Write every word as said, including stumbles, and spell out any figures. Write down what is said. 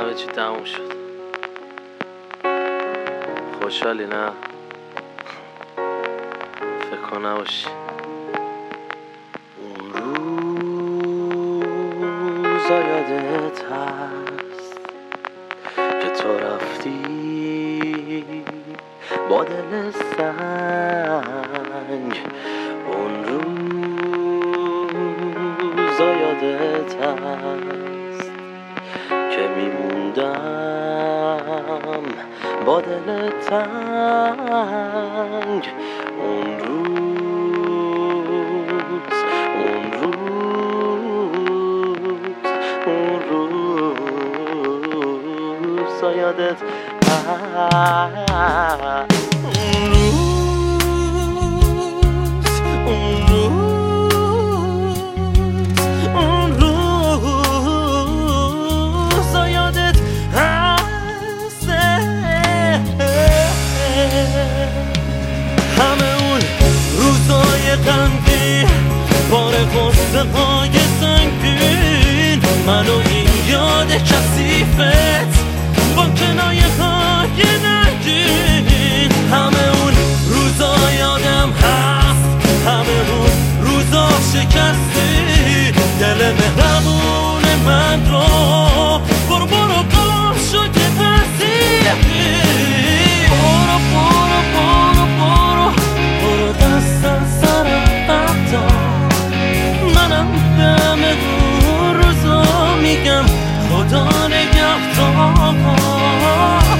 همه چی تموم شد. خوشحالی نه؟ فکر کن نباشی. اون روزا یادت هست که تو رفتی با دل سنگ. اون روزا یادت هست که میموندم با دل تنگ. اون روز اون روز اون روزا یادت هست. اون روز اون روز اون روزا یادت هست. همه اون روزای غمگین، بار غصه های سنگین، من و این یاد کثیفت با کنایه های نگین. همه اون روزا یادم هست، همه اون روزا شکستی دل مهربون من رو. برو برو گم شو که پذیری، برو برو برو برو برو دست از سرم بردار. منم دم اون روزا میگم خدا نگهدار.